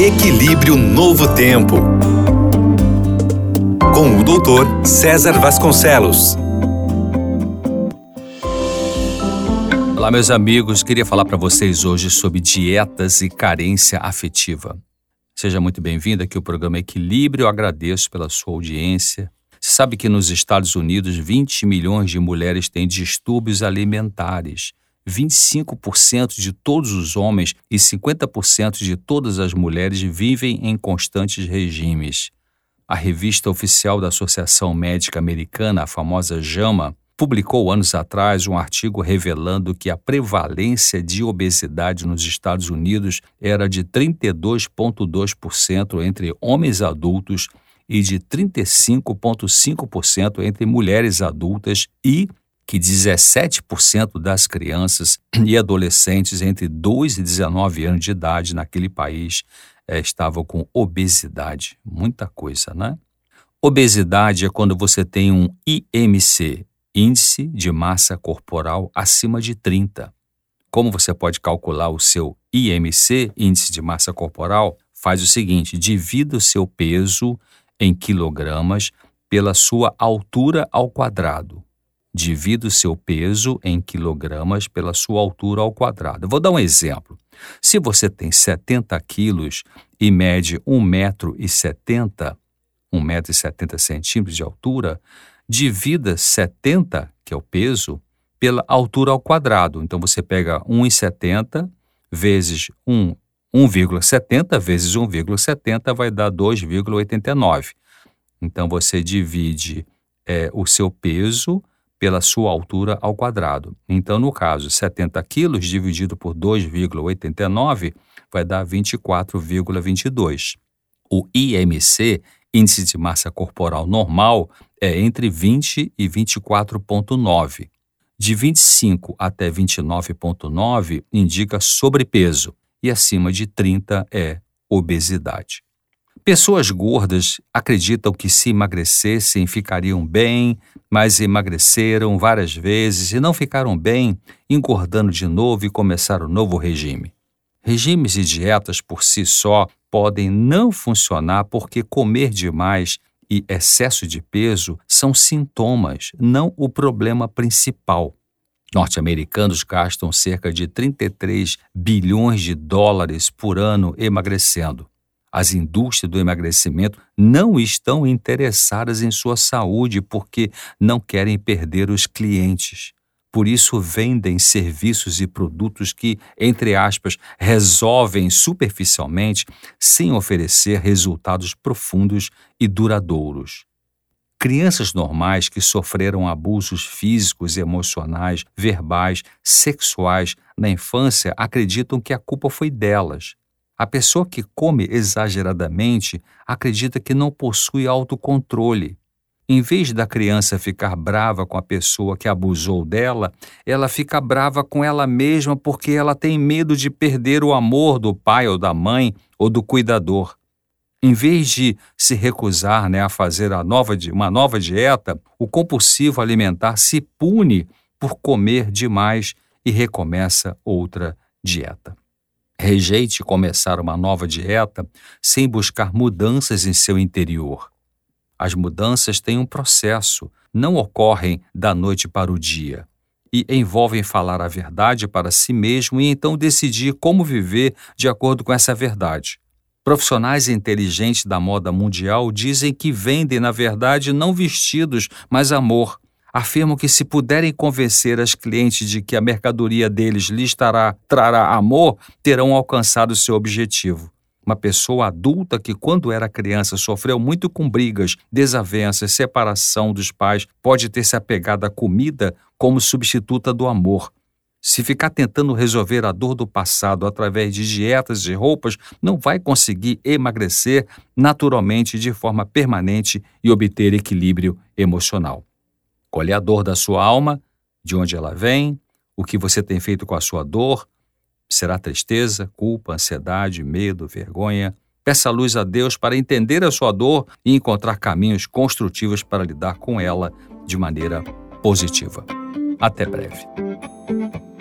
Equilíbrio Novo Tempo, com o Dr. César Vasconcelos. Olá, meus amigos, queria falar para vocês hoje sobre dietas e carência afetiva. Seja muito bem-vindo aqui ao programa Equilíbrio, eu agradeço pela sua audiência. Você sabe que nos Estados Unidos 20 milhões de mulheres têm distúrbios alimentares. 25% de todos os homens e 50% de todas as mulheres vivem em constantes regimes. A revista oficial da Associação Médica Americana, a famosa JAMA, publicou anos atrás um artigo revelando que a prevalência de obesidade nos Estados Unidos era de 32,2% entre homens adultos e de 35,5% entre mulheres adultas e que 17% das crianças e adolescentes entre 2 e 19 anos de idade naquele país estavam com obesidade. Muita coisa, né? Obesidade é quando você tem um IMC, Índice de Massa Corporal, acima de 30. Como você pode calcular o seu IMC, Índice de Massa Corporal? Faz o seguinte, divida o seu peso em quilogramas pela sua altura ao quadrado. Divida o seu peso em quilogramas pela sua altura ao quadrado. Eu vou dar um exemplo. Se você tem 70 quilos e mede 1,70 m de altura, divida 70, que é o peso, pela altura ao quadrado. Então, você pega 1,70 vezes 1,70 vezes 1,70 vai dar 2,89. Então, você divide o seu peso pela sua altura ao quadrado. Então, no caso, 70 quilos dividido por 2,89 vai dar 24,22. O IMC, Índice de Massa Corporal Normal, é entre 20 e 24,9. De 25 até 29,9 indica sobrepeso e acima de 30 é obesidade. Pessoas gordas acreditam que se emagrecessem ficariam bem, mas emagreceram várias vezes e não ficaram bem, engordando de novo e começaram um novo regime. Regimes e dietas por si só podem não funcionar porque comer demais e excesso de peso são sintomas, não o problema principal. Norte-americanos gastam cerca de 33 bilhões de dólares por ano emagrecendo. As indústrias do emagrecimento não estão interessadas em sua saúde porque não querem perder os clientes. Por isso, vendem serviços e produtos que, entre aspas, resolvem superficialmente sem oferecer resultados profundos e duradouros. Crianças normais que sofreram abusos físicos, emocionais, verbais, sexuais na infância acreditam que a culpa foi delas. A pessoa que come exageradamente acredita que não possui autocontrole. Em vez da criança ficar brava com a pessoa que abusou dela, ela fica brava com ela mesma porque ela tem medo de perder o amor do pai ou da mãe ou do cuidador. Em vez de se recusar a fazer uma nova dieta, o compulsivo alimentar se pune por comer demais e recomeça outra dieta. Rejeite começar uma nova dieta sem buscar mudanças em seu interior. As mudanças têm um processo, não ocorrem da noite para o dia, e envolvem falar a verdade para si mesmo e então decidir como viver de acordo com essa verdade. Profissionais inteligentes da moda mundial dizem que vendem, na verdade, não vestidos, mas amor. Afirmam que se puderem convencer as clientes de que a mercadoria deles lhes trará amor, terão alcançado seu objetivo. Uma pessoa adulta que, quando era criança, sofreu muito com brigas, desavenças, separação dos pais, pode ter se apegado à comida como substituta do amor. Se ficar tentando resolver a dor do passado através de dietas e roupas, não vai conseguir emagrecer naturalmente de forma permanente e obter equilíbrio emocional. Qual é a dor da sua alma? De onde ela vem? O que você tem feito com a sua dor? Será tristeza, culpa, ansiedade, medo, vergonha? Peça luz a Deus para entender a sua dor e encontrar caminhos construtivos para lidar com ela de maneira positiva. Até breve.